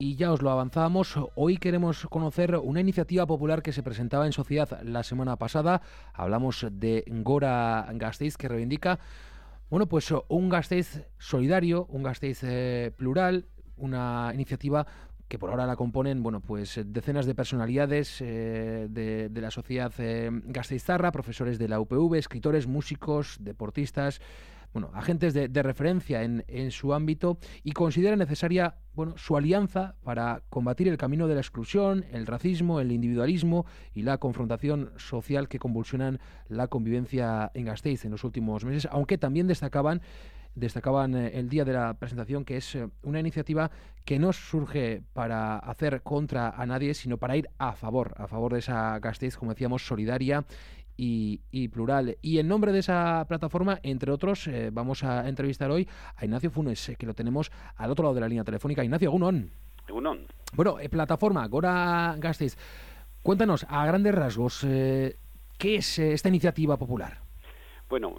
Y ya os lo avanzábamos, hoy queremos conocer una iniciativa popular que se presentaba en Sociedad la semana pasada. Hablamos de Gora Gasteiz, que reivindica, bueno, pues un Gasteiz solidario, un Gasteiz plural, una iniciativa que por ahora la componen, bueno, pues decenas de personalidades de la sociedad gasteiztarra, profesores de la UPV, escritores, músicos, deportistas, bueno, agentes de referencia en su ámbito, y considera necesaria, bueno, su alianza para combatir el camino de la exclusión, el racismo, el individualismo y la confrontación social que convulsionan la convivencia en Gasteiz en los últimos meses, aunque también destacaban el día de la presentación que es una iniciativa que no surge para hacer contra a nadie, sino para ir a favor de esa Gasteiz, como decíamos, solidaria y plural. Y en nombre de esa plataforma, entre otros, vamos a entrevistar hoy a Ignacio Funes, que lo tenemos al otro lado de la línea telefónica. Ignacio, egunon. Egunon. Bueno, plataforma Gora Gasteiz. Cuéntanos, a grandes rasgos, ¿qué es esta iniciativa popular? Bueno,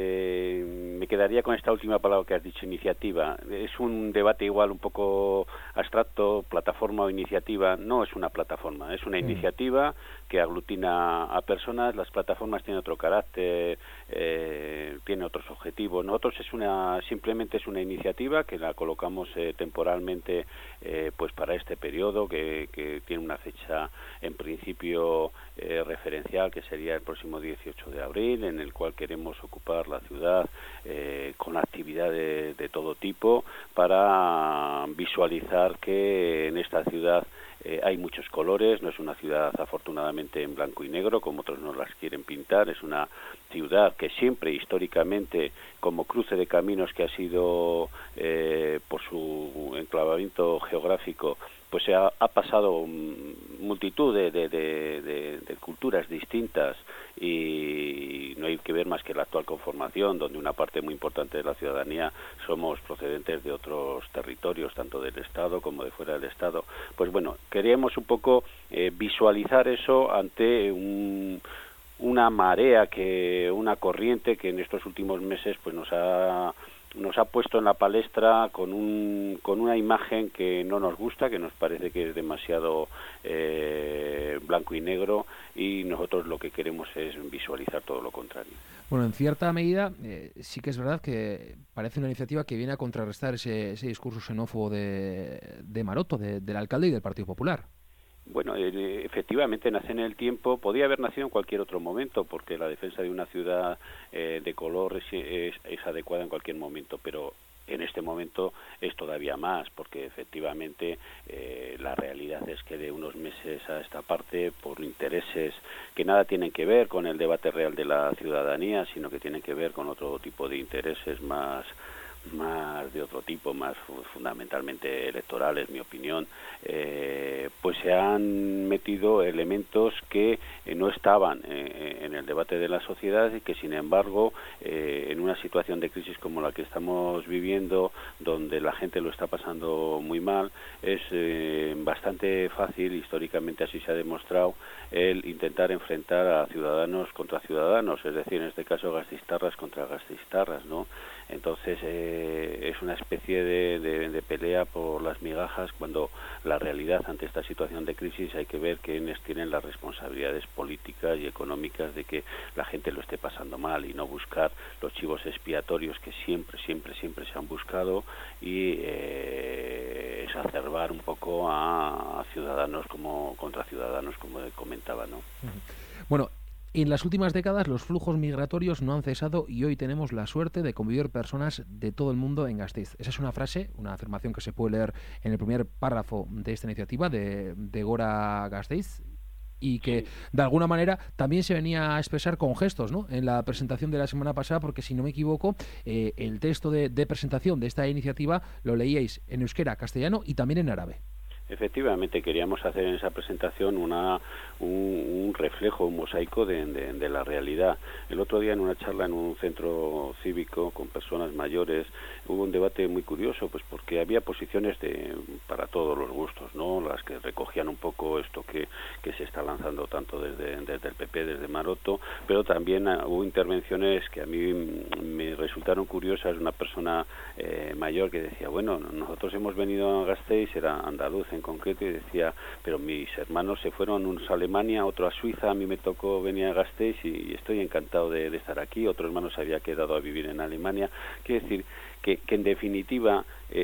me quedaría con esta última palabra que has dicho, iniciativa. Es un debate igual un poco abstracto, plataforma o iniciativa. No es una plataforma, es una iniciativa que aglutina a personas. Las plataformas tienen otro carácter, tienen otros objetivos. Nosotros simplemente es una iniciativa que la colocamos temporalmente pues para este periodo, que tiene una fecha en principio referencial, que sería el próximo 18 de abril, en el cual queremos ocupar la ciudad con actividades de todo tipo para visualizar que en esta ciudad hay muchos colores. No es una ciudad afortunadamente en blanco y negro como otros nos las quieren pintar. Es una ciudad que siempre históricamente, como cruce de caminos que ha sido por su enclavamiento geográfico, pues ha pasado multitud de culturas distintas, y no hay que ver más que la actual conformación, donde una parte muy importante de la ciudadanía somos procedentes de otros territorios, tanto del Estado como de fuera del Estado. Pues bueno, queríamos un poco visualizar eso ante una marea, una corriente que en estos últimos meses pues nos ha puesto en la palestra con una imagen que no nos gusta, que nos parece que es demasiado blanco y negro, y nosotros lo que queremos es visualizar todo lo contrario. Bueno, en cierta medida sí que es verdad que parece una iniciativa que viene a contrarrestar ese discurso xenófobo de Maroto, del alcalde y del Partido Popular. Bueno, efectivamente nace en el tiempo, podía haber nacido en cualquier otro momento, porque la defensa de una ciudad de color es adecuada en cualquier momento, pero en este momento es todavía más, porque efectivamente la realidad es que de unos meses a esta parte, por intereses que nada tienen que ver con el debate real de la ciudadanía, sino que tienen que ver con otro tipo de intereses más de otro tipo, más fundamentalmente electorales, mi opinión, pues se han metido elementos que no estaban en el debate de la sociedad, y que sin embargo en una situación de crisis como la que estamos viviendo, donde la gente lo está pasando muy mal, es bastante fácil, históricamente así se ha demostrado, el intentar enfrentar a ciudadanos contra ciudadanos, es decir, en este caso gasteiztarras contra gasteiztarras, ¿no? Entonces es una especie de pelea por las migajas, cuando la realidad ante esta situación de crisis hay que ver quiénes tienen las responsabilidades políticas y económicas de que la gente lo esté pasando mal, y no buscar los chivos expiatorios que siempre se han buscado, y exacerbar un poco a ciudadanos contra ciudadanos, como comentaba, ¿no? Bueno, en las últimas décadas los flujos migratorios no han cesado, y hoy tenemos la suerte de convivir personas de todo el mundo en Gasteiz. Esa es una frase, una afirmación que se puede leer en el primer párrafo de esta iniciativa de Gora Gasteiz, y que de alguna manera también se venía a expresar con gestos, ¿no?, en la presentación de la semana pasada, porque si no me equivoco, el texto de presentación de esta iniciativa lo leíais en euskera, castellano y también en árabe. Efectivamente, queríamos hacer en esa presentación un reflejo, un mosaico de la realidad. El otro día, en una charla en un centro cívico con personas mayores, hubo un debate muy curioso, pues porque había posiciones para todos los gustos, ¿no? Las que recogían un poco esto que se está lanzando tanto desde el PP, desde Maroto, pero también hubo intervenciones que a mí me resultaron curiosas. Una persona mayor que decía, bueno, nosotros hemos venido a Gasteiz, era andaluz en concreto y decía, pero mis hermanos se fueron, unos a Alemania, otro a Suiza, a mí me tocó venir a Gasteiz y estoy encantado de estar aquí, otro hermano se había quedado a vivir en Alemania. Quiere decir que en definitiva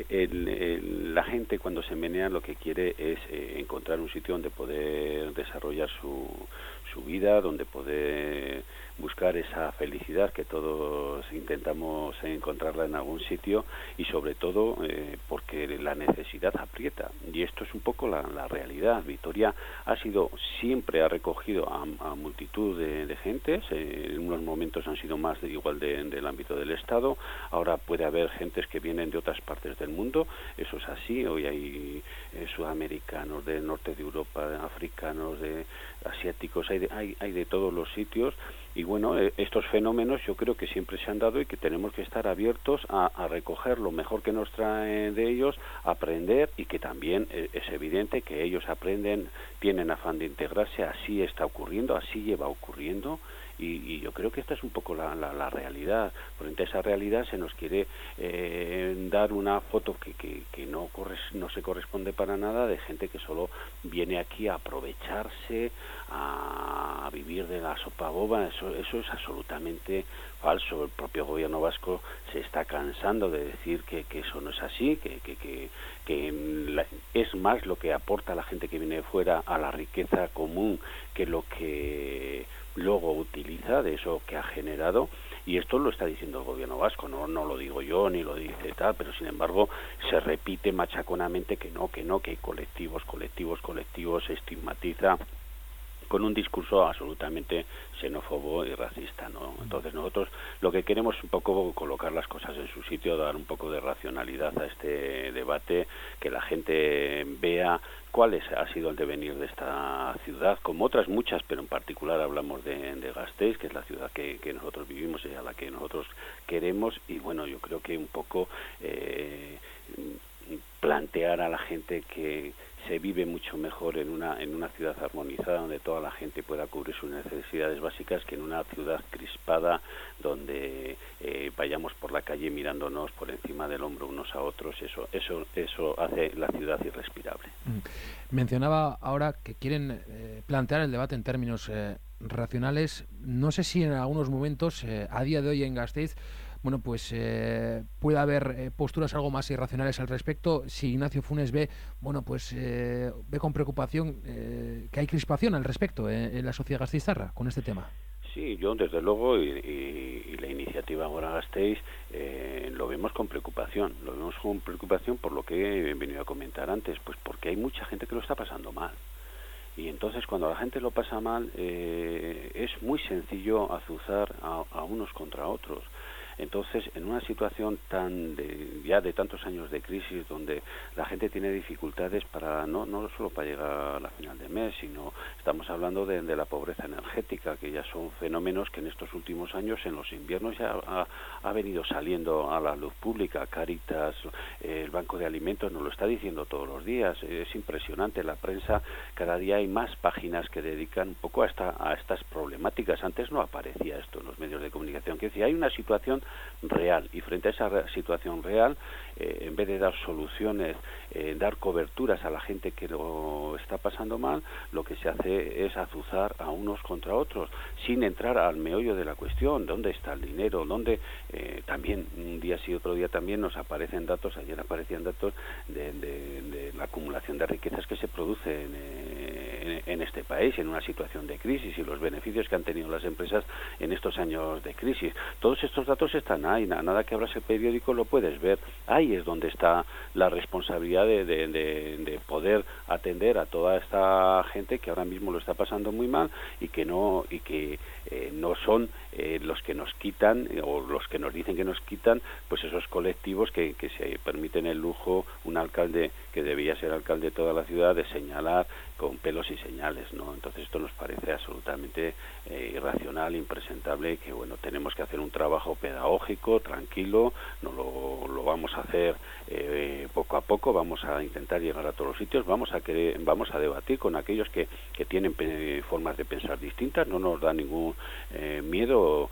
la gente cuando se menea lo que quiere es encontrar un sitio donde poder desarrollar su vida, donde poder buscar esa felicidad que todos intentamos encontrarla en algún sitio y sobre todo porque la necesidad aprieta y esto es un poco la realidad. Vitoria siempre ha recogido a multitud de gentes, en unos momentos han sido más igual del ámbito del Estado, ahora puede haber gentes que vienen de otras partes del mundo, eso es así, hoy hay sudamericanos del norte de Europa, africanos, asiáticos, hay de todos los sitios. Y bueno, estos fenómenos yo creo que siempre se han dado y que tenemos que estar abiertos a recoger lo mejor que nos traen de ellos, aprender y que también es evidente que ellos aprenden, tienen afán de integrarse, así está ocurriendo, así lleva ocurriendo y yo creo que esta es un poco la realidad. Frente a esa realidad se nos quiere dar una foto que no se corresponde para nada de gente que solo viene aquí a aprovecharse, a vivir de la sopa boba. Eso es absolutamente falso. El propio gobierno vasco se está cansando de decir que eso no es así, que es más lo que aporta la gente que viene de fuera a la riqueza común que lo que luego utiliza de eso que ha generado, y esto lo está diciendo el gobierno vasco, no lo digo yo ni lo dice tal, pero sin embargo se repite machaconamente que hay colectivos, se estigmatiza con un discurso absolutamente xenófobo y racista, ¿no? Entonces nosotros lo que queremos es un poco colocar las cosas en su sitio, dar un poco de racionalidad a este debate, que la gente vea cuál ha sido el devenir de esta ciudad, como otras muchas, pero en particular hablamos de Gasteiz, que es la ciudad que nosotros vivimos y a la que nosotros queremos, y bueno, yo creo que un poco plantear a la gente que se vive mucho mejor en una ciudad armonizada donde toda la gente pueda cubrir sus necesidades básicas que en una ciudad crispada donde vayamos por la calle mirándonos por encima del hombro unos a otros. Eso hace la ciudad irrespirable. Mencionaba ahora que quieren plantear el debate en términos racionales. No sé si en algunos momentos, a día de hoy en Gasteiz, bueno, pues puede haber posturas algo más irracionales al respecto. Si Ignacio Funes ve con preocupación que hay crispación al respecto en la sociedad gasteiztarra con este tema. Sí, yo desde luego y la iniciativa Gora Gasteiz lo vemos con preocupación. Lo vemos con preocupación por lo que he venido a comentar antes, pues porque hay mucha gente que lo está pasando mal. Y entonces cuando la gente lo pasa mal es muy sencillo azuzar a unos contra otros. Entonces, en una situación ya de tantos años de crisis, donde la gente tiene dificultades para no solo para llegar a la final de mes, sino estamos hablando de la pobreza energética, que ya son fenómenos que en estos últimos años, en los inviernos, ya ha venido saliendo a la luz pública. Cáritas, el Banco de Alimentos nos lo está diciendo todos los días. Es impresionante, la prensa, cada día hay más páginas que dedican un poco a estas problemáticas. Antes no aparecía esto en los medios de comunicación. Quiere decir, hay una situación real, y frente a esa situación real, en vez de dar soluciones, dar coberturas a la gente que lo está pasando mal, lo que se hace es azuzar a unos contra otros, sin entrar al meollo de la cuestión. ¿Dónde está el dinero? ¿Dónde? También un día sí, otro día también nos aparecen datos, ayer aparecían datos de la acumulación de riquezas que se produce en este país, en una situación de crisis, y los beneficios que han tenido las empresas en estos años de crisis. Todos estos datos están ahí, nada que abras el periódico lo puedes ver. Ahí es donde está la responsabilidad de poder atender a toda esta gente que ahora mismo lo está pasando muy mal y que no son los que nos quitan o los que nos dicen que nos quitan, pues esos colectivos que se permiten el lujo, un alcalde que debía ser alcalde de toda la ciudad, de señalar con pelos y señales, ¿no? Entonces esto nos parece absolutamente irracional, impresentable, que bueno, tenemos que hacer un trabajo pedagógico, tranquilo, no lo vamos a hacer poco a poco, vamos a intentar llegar a todos los sitios, vamos a debatir con aquellos que tienen formas de pensar distintas, no nos da ningún miedo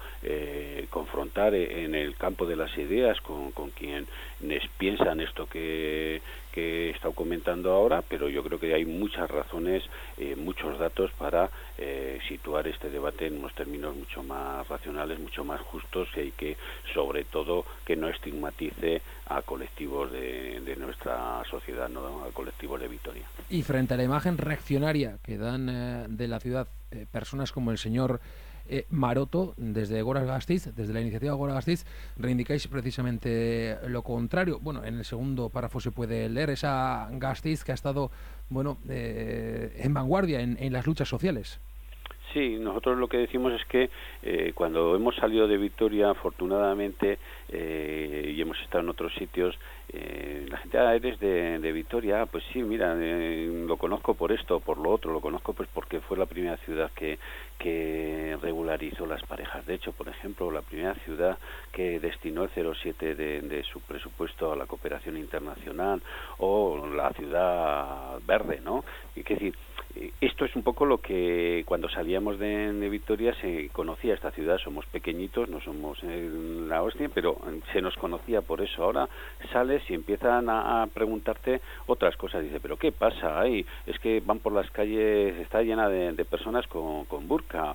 confrontar en el campo de las ideas con quienes piensan esto que que he estado comentando ahora, pero yo creo que hay muchas razones, muchos datos para situar este debate en unos términos mucho más racionales, mucho más justos, y que, sobre todo, que no estigmatice a colectivos de nuestra sociedad, no a colectivos de Vitoria. Y frente a la imagen reaccionaria que dan de la ciudad personas como el señor Maroto, desde Gora Gasteiz, desde la iniciativa Gora Gasteiz, reivindicáis precisamente lo contrario. Bueno, en el segundo párrafo se puede leer esa Gasteiz que ha estado, bueno, en vanguardia en las luchas sociales. Sí, nosotros lo que decimos es que cuando hemos salido de Vitoria, afortunadamente, y hemos estado en otros sitios, la gente, eres de Vitoria, pues sí, mira, lo conozco por esto, por lo otro, lo conozco pues porque fue la primera ciudad que regularizó las parejas. De hecho, por ejemplo, la primera ciudad que destinó el 0,7 de su presupuesto a la cooperación internacional, o la ciudad verde, ¿no? Y que decir, esto es un poco lo que cuando salíamos de Vitoria se conocía esta ciudad. Somos pequeñitos, no somos la hostia, pero se nos conocía por eso. Ahora sales y empiezan a preguntarte otras cosas. Dice, ¿pero qué pasa ahí? Es que van por las calles, está llena de personas con burka,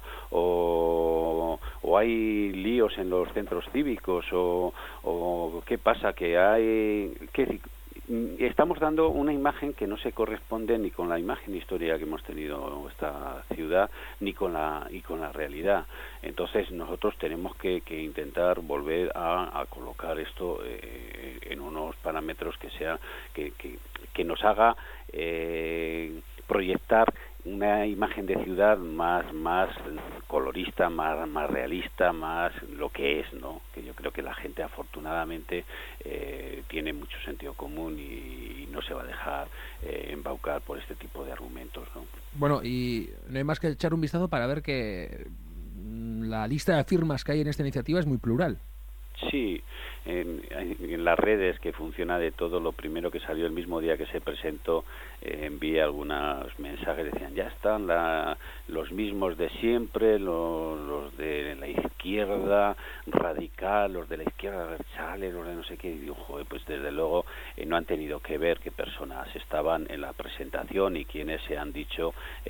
o hay líos en los centros cívicos, o ¿qué pasa? Que hay... Estamos dando una imagen que no se corresponde ni con la imagen histórica que hemos tenido esta ciudad, ni con la realidad. Entonces nosotros tenemos que intentar volver a colocar esto en unos parámetros que nos haga proyectar una imagen de ciudad más colorista, más realista, más lo que es, ¿no? Que yo creo que la gente, afortunadamente, tiene mucho sentido común y no se va a dejar embaucar por este tipo de argumentos, ¿no? Bueno, y no hay más que echar un vistazo para ver que la lista de firmas que hay en esta iniciativa es muy plural. Sí, en las redes, que funciona de todo. Lo primero que salió el mismo día que se presentó, envié algunos mensajes, decían, ya están los mismos de siempre, los de la izquierda radical, los de la izquierda Berchale, los de no sé qué. Y digo, joder, pues desde luego no han tenido que ver qué personas estaban en la presentación y quienes se han dicho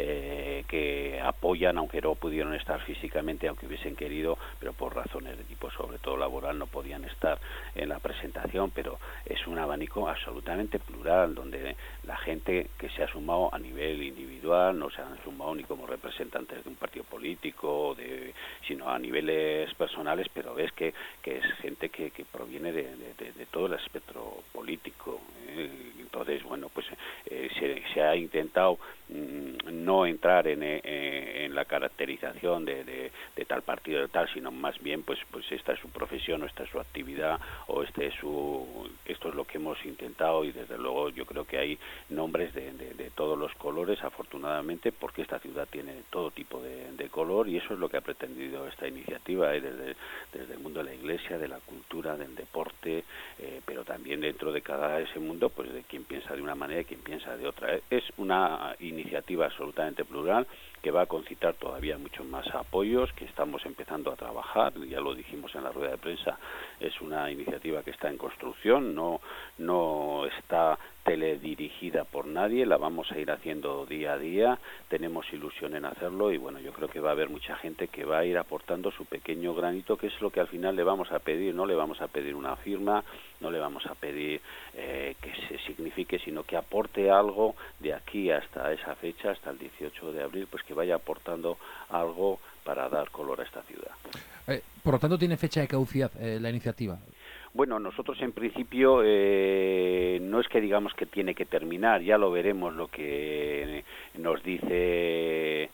que apoyan, aunque no pudieron estar físicamente, aunque hubiesen querido, pero por razones de tipo sobre todo laboral no podían estar en la presentación. Pero es un abanico absolutamente plural, donde la gente que se ha sumado a nivel individual no se han sumado ni como representantes de un partido político, sino a niveles personales, pero ves que es gente que proviene de todo el espectro político. Entonces, bueno, pues se ha intentado no entrar en la caracterización de tal partido de tal, sino más bien pues esta es su profesión, o esta es su actividad, o esto es lo que hemos intentado. Y desde luego yo creo que hay nombres de todos los colores, afortunadamente, porque esta ciudad tiene todo tipo de color, y eso es lo que ha pretendido esta iniciativa, desde el mundo de la iglesia, de la cultura, del deporte, pero también dentro de cada ese mundo, pues de quien piensa de una manera y quien piensa de otra. Es una iniciativa absolutamente plural, que va a concitar todavía muchos más apoyos, que estamos empezando a trabajar. Ya lo dijimos en la rueda de prensa, es una iniciativa que está en construcción, no está teledirigida por nadie, la vamos a ir haciendo día a día, tenemos ilusión en hacerlo, y bueno, yo creo que va a haber mucha gente que va a ir aportando su pequeño granito, que es lo que al final le vamos a pedir. No le vamos a pedir una firma, no le vamos a pedir que se signifique, sino que aporte algo de aquí hasta esa fecha, hasta el 18 de abril, pues que vaya aportando algo para dar color a esta ciudad. Por lo tanto, ¿tiene fecha de caducidad la iniciativa? Bueno, nosotros en principio no es que digamos que tiene que terminar, ya lo veremos lo que nos dice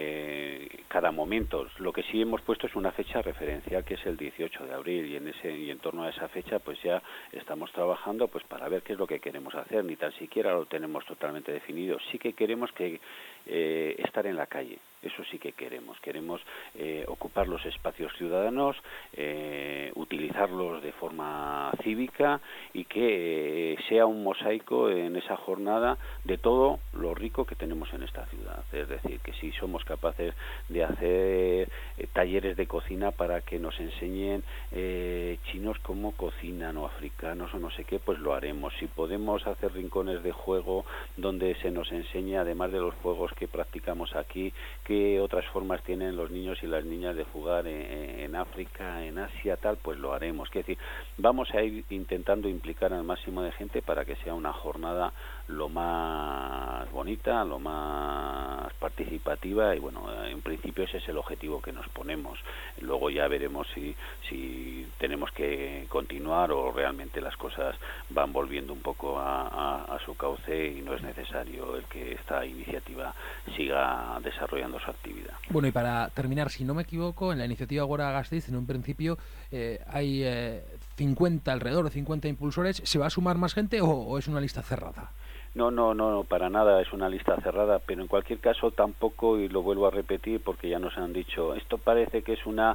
cada momento. Lo que sí hemos puesto es una fecha referencial, que es el 18 de abril, y en torno a esa fecha pues ya estamos trabajando pues para ver qué es lo que queremos hacer. Ni tan siquiera lo tenemos totalmente definido. Sí que queremos estar en la calle. Eso sí que queremos ocupar los espacios ciudadanos, utilizarlos de forma cívica y que sea un mosaico en esa jornada de todo lo rico que tenemos en esta ciudad. Es decir, que si somos capaces de hacer talleres de cocina para que nos enseñen chinos cómo cocinan o africanos o no sé qué, pues lo haremos. Si podemos hacer rincones de juego donde se nos enseñe, además de los juegos que practicamos aquí, qué otras formas tienen los niños y las niñas de jugar en África, en Asia, tal, pues lo haremos. Es decir, vamos a ir intentando implicar al máximo de gente para que sea una jornada lo más bonita, lo más participativa y bueno, en principio ese es el objetivo que nos ponemos. Luego ya veremos si tenemos que continuar o realmente las cosas van volviendo un poco a su cauce y no es necesario el que esta iniciativa siga desarrollando su actividad. Bueno, y para terminar, si no me equivoco, en la iniciativa Gora Gasteiz, en un principio hay alrededor de 50 impulsores. ¿Se va a sumar más gente o es una lista cerrada? No, para nada es una lista cerrada, pero en cualquier caso tampoco, y lo vuelvo a repetir porque ya nos han dicho, esto parece que es una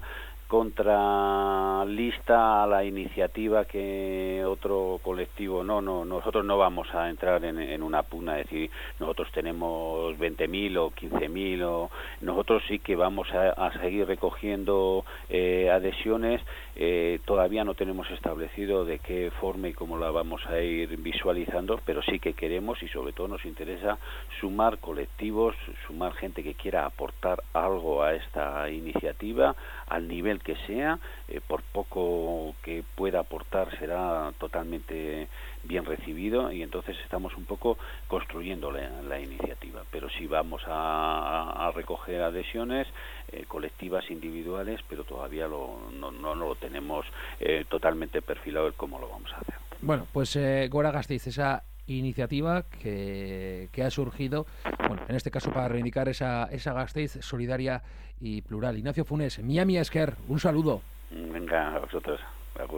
contralista a la iniciativa que otro colectivo. No, nosotros no vamos a entrar en una pugna, decir, nosotros tenemos 20.000 o 15.000, nosotros sí que vamos a seguir recogiendo adhesiones. Todavía no tenemos establecido de qué forma y cómo la vamos a ir visualizando, pero sí que queremos y sobre todo nos interesa sumar colectivos, sumar gente que quiera aportar algo a esta iniciativa, al nivel que sea, por poco que pueda aportar será totalmente bien recibido y entonces estamos un poco construyendo la iniciativa, pero sí vamos a recoger adhesiones colectivas, individuales, pero todavía no lo tenemos totalmente perfilado el cómo lo vamos a hacer. Bueno, pues Gora Gasteiz, esa iniciativa que ha surgido, bueno, en este caso para reivindicar esa Gasteiz solidaria y plural. Ignacio Funes, Miami Esker, un saludo. Venga, a vosotros. Agur.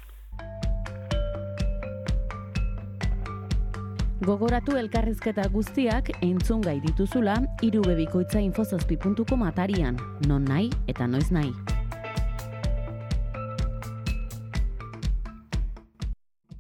Gogoratu elkarrizketa guztiak entzungai dituzula 3bikoitza infozazpi.com atarian, non nahi eta noiz nahi.